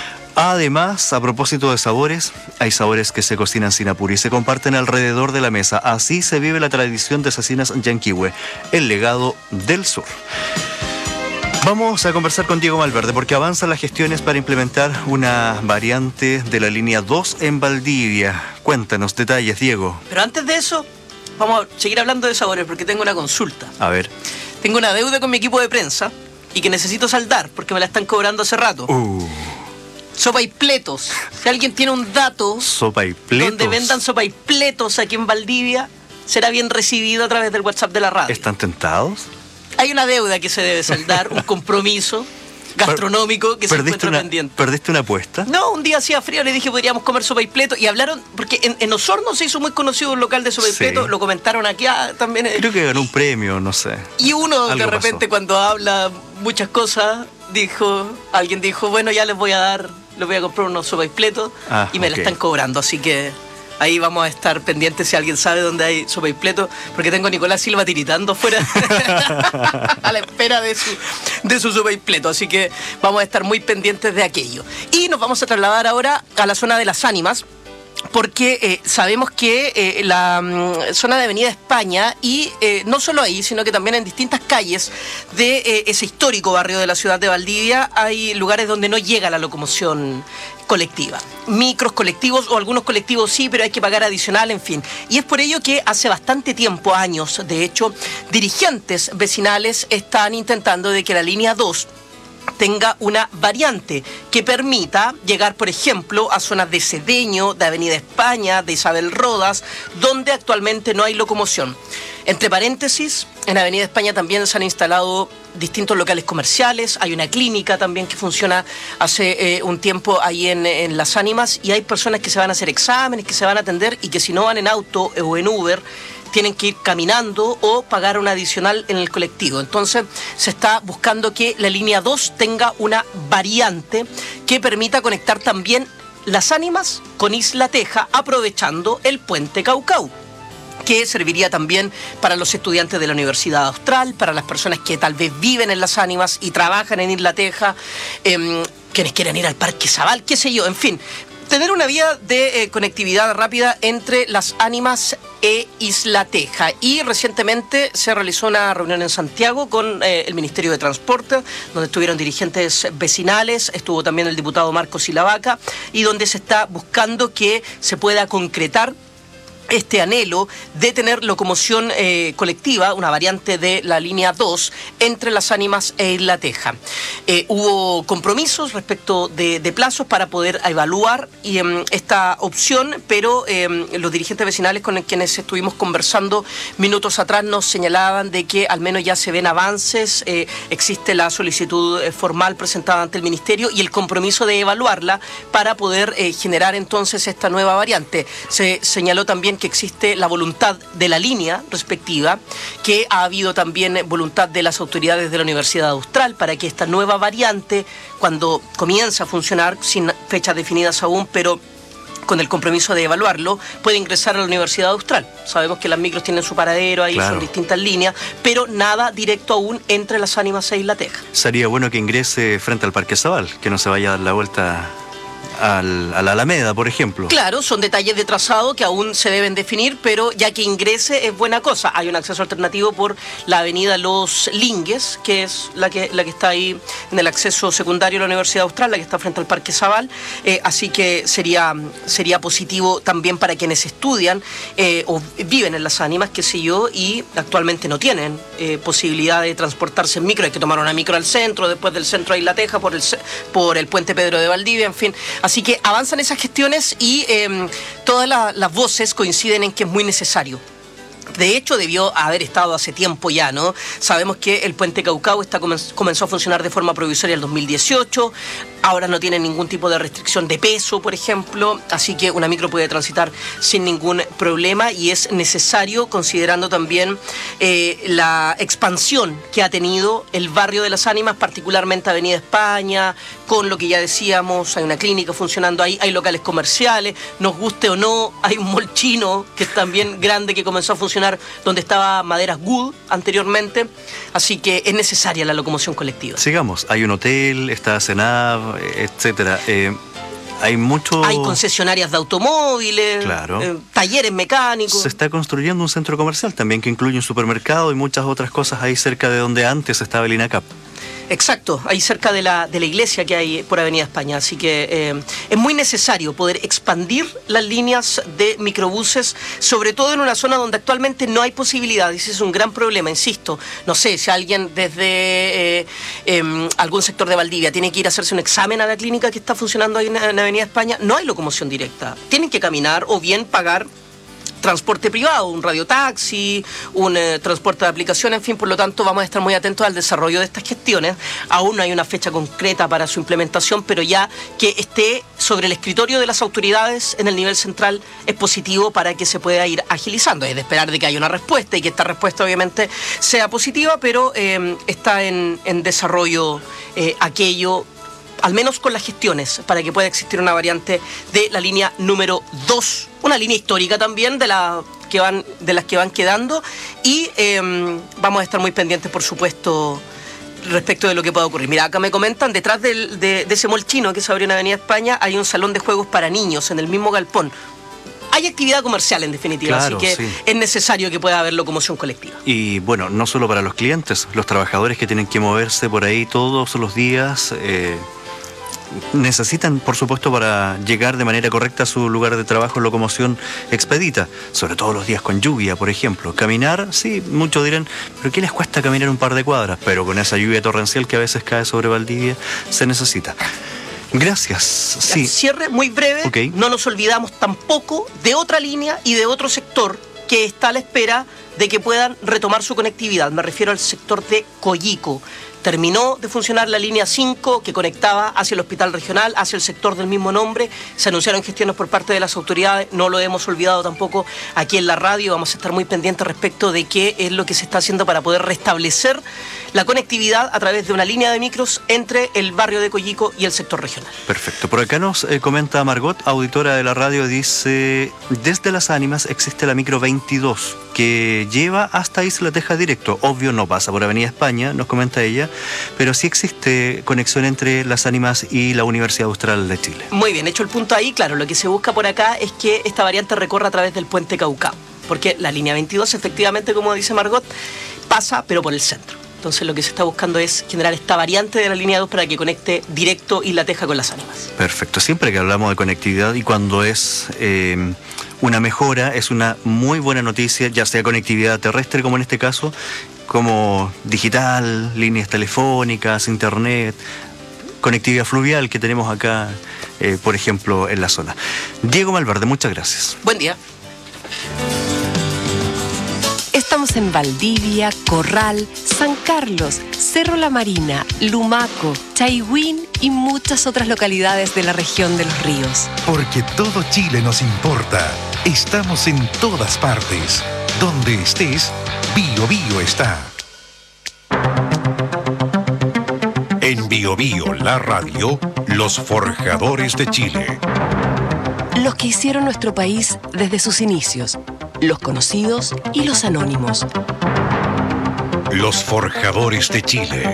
Además, a propósito de sabores, hay sabores que se cocinan sin apuro y se comparten alrededor de la mesa. Así se vive la tradición de Cecinas Yanquihue, el legado del sur. Vamos a conversar con Diego Malverde porque avanzan las gestiones para implementar una variante de la línea 2 en Valdivia. Cuéntanos detalles, Diego. Pero antes de eso, vamos a seguir hablando de sabores porque tengo una consulta. A ver. Tengo una deuda con mi equipo de prensa y que necesito saldar porque me la están cobrando hace rato. Sopaipletos. Si alguien tiene un dato Sopaipletos, donde vendan sopaipletos aquí en Valdivia, será bien recibido a través del WhatsApp de la radio. ¿Están tentados? Hay una deuda que se debe saldar, un compromiso gastronómico que se encuentra pendiente. ¿Perdiste una apuesta? No, un día hacía frío, le dije podríamos comer sopaipleto y hablaron, porque en Osorno se hizo muy conocido un local de sopaipleto, Sí. lo comentaron aquí también. Creo que ganó un premio, no sé. Y uno Algo de repente pasó. cuando habla muchas cosas, alguien dijo, bueno, ya les voy a comprar unos sopaipletos y me la ok. están cobrando, así que Ahí vamos a estar pendientes si alguien sabe dónde hay sopaipleto, porque tengo a Nicolás Silva tiritando fuera a la espera de su sopaipleto. Así que vamos a estar muy pendientes de aquello. Y nos vamos a trasladar ahora a la zona de Las Ánimas, porque sabemos que la zona de Avenida España, y no solo ahí, sino que también en distintas calles de ese histórico barrio de la ciudad de Valdivia, hay lugares donde no llega la locomoción colectiva. Micros, colectivos, o algunos colectivos sí, pero hay que pagar adicional, en fin. Y es por ello que hace bastante tiempo, años, de hecho, dirigentes vecinales están intentando de que la línea 2 tenga una variante que permita llegar, por ejemplo, a zonas de Cedeño, de Avenida España, de Isabel Rodas, donde actualmente no hay locomoción. Entre paréntesis, en Avenida España también se han instalado distintos locales comerciales, hay una clínica también que funciona hace un tiempo ahí en Las Ánimas, y hay personas que se van a hacer exámenes, que se van a atender, y que si no van en auto o en Uber, tienen que ir caminando o pagar un adicional en el colectivo. Entonces se está buscando que la línea 2 tenga una variante que permita conectar también Las Ánimas con Isla Teja, aprovechando el puente Caucau, que serviría también para los estudiantes de la Universidad Austral, para las personas que tal vez viven en Las Ánimas y trabajan en Isla Teja, quienes quieran ir al Parque Zabal, qué sé yo, en fin. Tener una vía de conectividad rápida entre Las Ánimas e Isla Teja. Y recientemente se realizó una reunión en Santiago con el Ministerio de Transporte, donde estuvieron dirigentes vecinales, estuvo también el diputado Marcos Silavaca, y donde se está buscando que se pueda concretar este anhelo de tener locomoción colectiva, una variante de la línea 2 entre Las Ánimas e Isla Teja. Hubo compromisos respecto de plazos para poder evaluar esta opción, pero los dirigentes vecinales con quienes estuvimos conversando minutos atrás nos señalaban de que al menos ya se ven avances, existe la solicitud formal presentada ante el Ministerio y el compromiso de evaluarla para poder generar entonces esta nueva variante. Se señaló también que existe la voluntad de la línea respectiva, que ha habido también voluntad de las autoridades de la Universidad Austral para que esta nueva variante, cuando comienza a funcionar, sin fechas definidas aún, pero con el compromiso de evaluarlo, puede ingresar a la Universidad Austral. Sabemos que las micros tienen su paradero ahí, claro, son distintas líneas, pero nada directo aún entre Las Ánimas e Isla Teja. Sería bueno que ingrese frente al Parque Zabal, que no se vaya a dar la vuelta a la Alameda, por ejemplo. Claro, son detalles de trazado que aún se deben definir, pero ya que ingrese es buena cosa. Hay un acceso alternativo por la avenida Los Lingues, que es la que está ahí en el acceso secundario a la Universidad Austral, la que está frente al Parque Zabal, así que sería positivo también para quienes estudian o viven en Las Ánimas, qué sé yo, y actualmente no tienen posibilidad de transportarse en micro. Hay que tomar una micro al centro, después del centro a Isla Teja, por el puente Pedro de Valdivia, en fin. Así que avanzan esas gestiones y todas las voces coinciden en que es muy necesario. De hecho, debió haber estado hace tiempo ya, ¿no? Sabemos que el puente Caucau comenzó a funcionar de forma provisoria en el 2018, ahora no tiene ningún tipo de restricción de peso, por ejemplo, así que una micro puede transitar sin ningún problema y es necesario, considerando también la expansión que ha tenido el barrio de Las Ánimas, particularmente Avenida España, con lo que ya decíamos, hay una clínica funcionando ahí, hay locales comerciales, nos guste o no, hay un mall chino que es también grande que comenzó a funcionar donde estaba Maderas Good anteriormente, así que es necesaria la locomoción colectiva. Sigamos, hay un hotel, está Cenav, etcétera. Hay concesionarias de automóviles, claro, talleres mecánicos. Se está construyendo un centro comercial también que incluye un supermercado y muchas otras cosas ahí cerca de donde antes estaba el INACAP. Exacto, ahí cerca de la iglesia que hay por Avenida España, así que es muy necesario poder expandir las líneas de microbuses, sobre todo en una zona donde actualmente no hay posibilidad, y ese es un gran problema, insisto. No sé, si alguien desde algún sector de Valdivia tiene que ir a hacerse un examen a la clínica que está funcionando ahí en Avenida España, no hay locomoción directa, tienen que caminar o bien pagar transporte privado, un radiotaxi, un transporte de aplicación, en fin, por lo tanto vamos a estar muy atentos al desarrollo de estas gestiones. Aún no hay una fecha concreta para su implementación, pero ya que esté sobre el escritorio de las autoridades en el nivel central es positivo para que se pueda ir agilizando. Es de esperar de que haya una respuesta y que esta respuesta obviamente sea positiva, pero está en desarrollo aquello al menos con las gestiones, para que pueda existir una variante de la línea número 2, una línea histórica también de las que van quedando, y vamos a estar muy pendientes, por supuesto, respecto de lo que pueda ocurrir. Mira, acá me comentan, detrás de ese mall chino que se abrió en Avenida España, hay un salón de juegos para niños en el mismo galpón. Hay actividad comercial, en definitiva, claro, así que sí, es necesario que pueda haber locomoción colectiva. Y bueno, no solo para los clientes, los trabajadores que tienen que moverse por ahí todos los días, necesitan, por supuesto, para llegar de manera correcta a su lugar de trabajo, locomoción expedita, sobre todo los días con lluvia, por ejemplo. Caminar, sí, muchos dirán, pero ¿qué les cuesta caminar un par de cuadras? Pero con esa lluvia torrencial que a veces cae sobre Valdivia, se necesita. Gracias. Sí. Cierre muy breve. Okay. No nos olvidamos tampoco de otra línea y de otro sector que está a la espera de que puedan retomar su conectividad. Me refiero al sector de Coyico. Terminó de funcionar la línea 5 que conectaba hacia el hospital regional, hacia el sector del mismo nombre. Se anunciaron gestiones por parte de las autoridades, no lo hemos olvidado tampoco aquí en la radio. Vamos a estar muy pendientes respecto de qué es lo que se está haciendo para poder restablecer la conectividad a través de una línea de micros entre el barrio de Coyico y el sector regional. Perfecto. Por acá nos comenta Margot, auditora de la radio, dice: desde Las Ánimas existe la micro 22 que lleva hasta Isla Teja directo. Obvio no pasa por Avenida España, nos comenta ella, pero sí existe conexión entre Las Ánimas y la Universidad Austral de Chile. Muy bien, hecho el punto ahí, claro, lo que se busca por acá es que esta variante recorra a través del puente Caucao, porque la línea 22 efectivamente, como dice Margot, pasa pero por el centro. Entonces lo que se está buscando es generar esta variante de la línea 2 para que conecte directo Isla Teja con Las Ánimas. Perfecto. Siempre que hablamos de conectividad y cuando es una mejora, es una muy buena noticia, ya sea conectividad terrestre como en este caso, como digital, líneas telefónicas, internet, conectividad fluvial que tenemos acá, por ejemplo, en la zona. Diego Malverde, muchas gracias. Buen día. Estamos en Valdivia, Corral, San Carlos, Cerro La Marina, Lumaco, Chaihuín y muchas otras localidades de la región de los ríos. Porque todo Chile nos importa. Estamos en todas partes. Donde estés, Bio Bio está. En Bio Bio, la radio, los forjadores de Chile. Los que hicieron nuestro país desde sus inicios. Los conocidos y los anónimos. Los forjadores de Chile.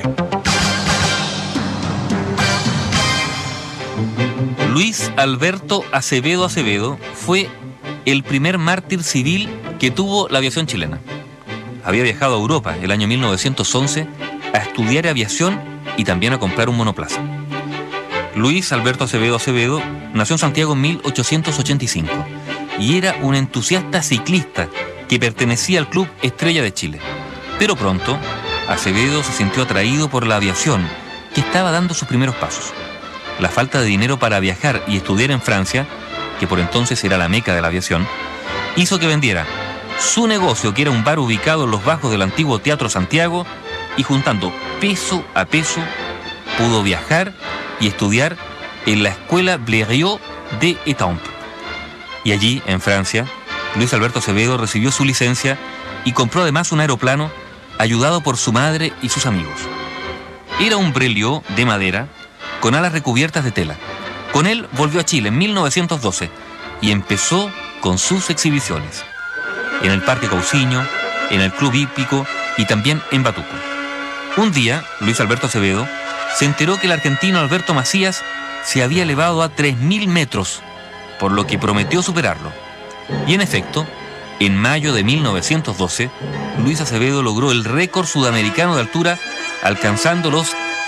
Luis Alberto Acevedo Acevedo fue el primer mártir civil que tuvo la aviación chilena. Había viajado a Europa el año 1911 a estudiar aviación y también a comprar un monoplaza. Luis Alberto Acevedo Acevedo nació en Santiago en 1885 y era un entusiasta ciclista que pertenecía al Club Estrella de Chile. Pero pronto, Acevedo se sintió atraído por la aviación, que estaba dando sus primeros pasos. La falta de dinero para viajar y estudiar en Francia, que por entonces era la meca de la aviación, hizo que vendiera su negocio, que era un bar ubicado en los bajos del antiguo Teatro Santiago, y juntando peso a peso, pudo viajar y estudiar en la escuela Blériot de Étampes. Y allí, en Francia, Luis Alberto Acevedo recibió su licencia y compró además un aeroplano ayudado por su madre y sus amigos. Era un Blériot de madera con alas recubiertas de tela. Con él volvió a Chile en 1912 y empezó con sus exhibiciones en el Parque Cauciño, en el Club Hípico y también en Batuco. Un día, Luis Alberto Acevedo se enteró que el argentino Alberto Macías se había elevado a 3.000 metros, por lo que prometió superarlo. Y en efecto, en mayo de 1912, Luis Acevedo logró el récord sudamericano de altura, alcanzando los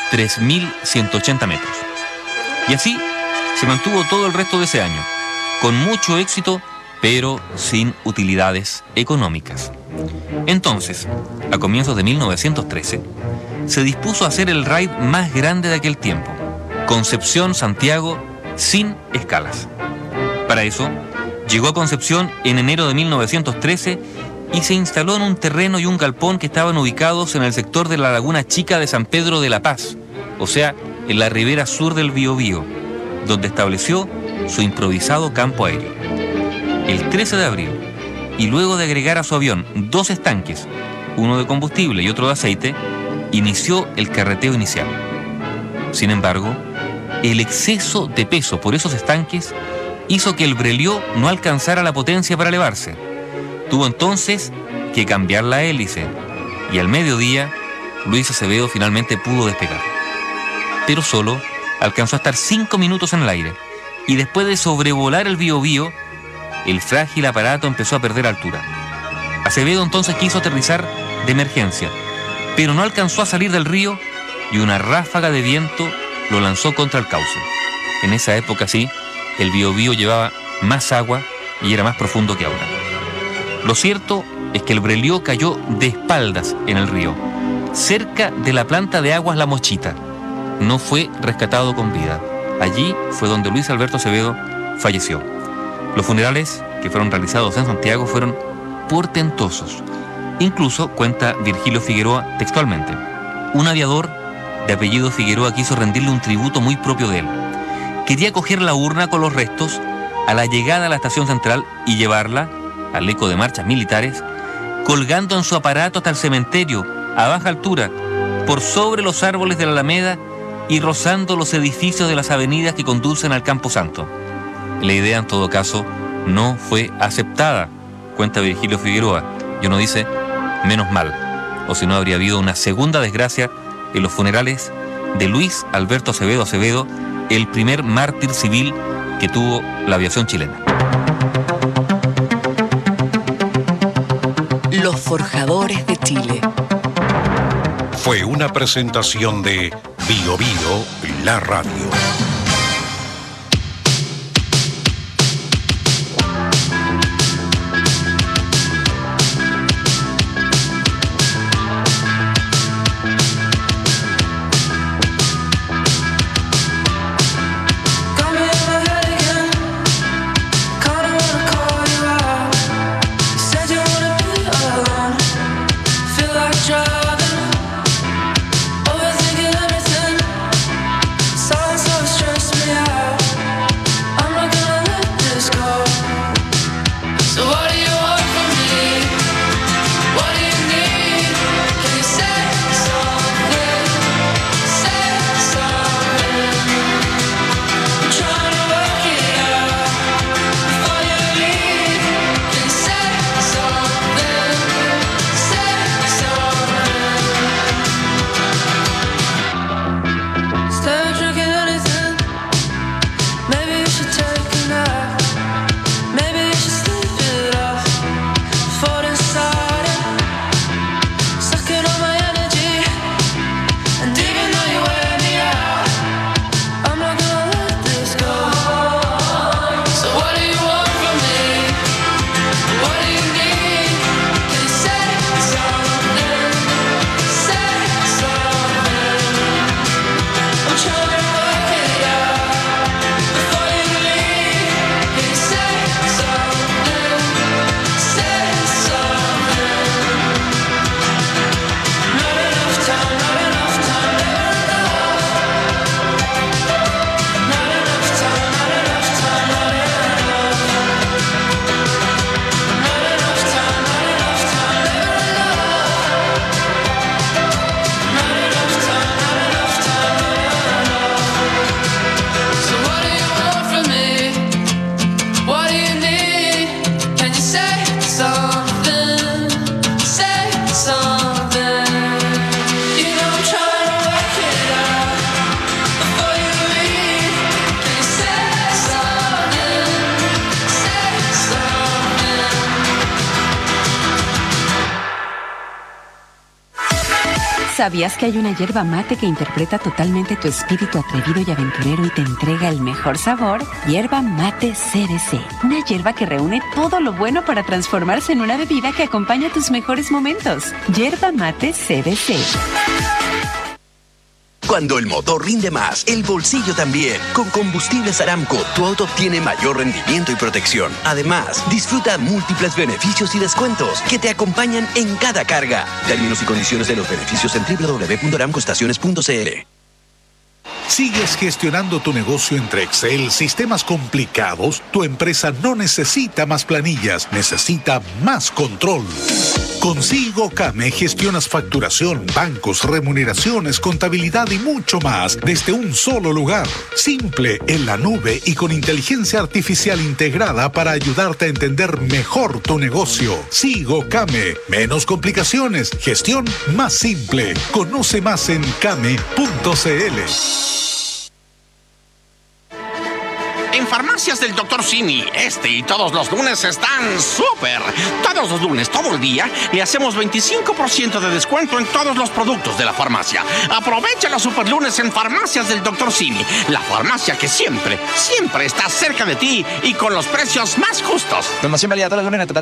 3.180 metros. Y así se mantuvo todo el resto de ese año, con mucho éxito, pero sin utilidades económicas. Entonces, a comienzos de 1913, se dispuso a hacer el raid más grande de aquel tiempo, Concepción-Santiago, sin escalas. Para eso, llegó a Concepción en enero de 1913 y se instaló en un terreno y un galpón que estaban ubicados en el sector de la Laguna Chica de San Pedro de la Paz, o sea, en la ribera sur del Biobío, donde estableció su improvisado campo aéreo. El 13 de abril, y luego de agregar a su avión 2 estanques, uno de combustible y otro de aceite, inició el carreteo inicial. Sin embargo, el exceso de peso por esos estanques hizo que el Brelió no alcanzara la potencia para elevarse. Tuvo entonces que cambiar la hélice y al mediodía Luis Acevedo finalmente pudo despegar. Pero solo alcanzó a estar 5 minutos en el aire y después de sobrevolar el Biobío, el frágil aparato empezó a perder altura. Acevedo entonces quiso aterrizar de emergencia, pero no alcanzó a salir del río y una ráfaga de viento lo lanzó contra el cauce. En esa época sí, el Biobío llevaba más agua y era más profundo que ahora. Lo cierto es que el Brelió cayó de espaldas en el río, cerca de la planta de aguas La Mochita. No fue rescatado con vida. Allí fue donde Luis Alberto Acevedo falleció. Los funerales que fueron realizados en Santiago fueron portentosos. Incluso, cuenta Virgilio Figueroa textualmente, un aviador de apellido Figueroa quiso rendirle un tributo muy propio de él. Quería coger la urna con los restos a la llegada a la estación central y llevarla, al eco de marchas militares, colgando en su aparato hasta el cementerio, a baja altura, por sobre los árboles de la Alameda y rozando los edificios de las avenidas que conducen al Campo Santo. La idea, en todo caso, no fue aceptada, cuenta Virgilio Figueroa, y uno dice, menos mal, o si no habría habido una segunda desgracia en los funerales de Luis Alberto Acevedo Acevedo, el primer mártir civil que tuvo la aviación chilena. Los Forjadores de Chile. Fue una presentación de Bio Bio, la radio. ¿Sabías que hay una yerba mate que interpreta totalmente tu espíritu atrevido y aventurero y te entrega el mejor sabor? Yerba Mate CBC. Una yerba que reúne todo lo bueno para transformarse en una bebida que acompaña tus mejores momentos. Yerba Mate CBC. Cuando el motor rinde más, el bolsillo también. Con Combustibles Aramco, tu auto obtiene mayor rendimiento y protección. Además, disfruta múltiples beneficios y descuentos que te acompañan en cada carga. Términos y condiciones de los beneficios en www.aramcoestaciones.cl. ¿Sigues gestionando tu negocio entre Excel, sistemas complicados? Tu empresa no necesita más planillas, necesita más control. Con Sigo Came gestionas facturación, bancos, remuneraciones, contabilidad y mucho más desde un solo lugar. Simple, en la nube y con inteligencia artificial integrada para ayudarte a entender mejor tu negocio. Sigo Came. Menos complicaciones, gestión más simple. Conoce más en came.cl. En Farmacias del Dr. Simi, este y todos los lunes están súper. Todos los lunes, todo el día, le hacemos 25% de descuento en todos los productos de la farmacia. Aprovecha los super lunes en Farmacias del Dr. Simi, la farmacia que siempre, siempre está cerca de ti y con los precios más justos. Promoción válida todos los lunes.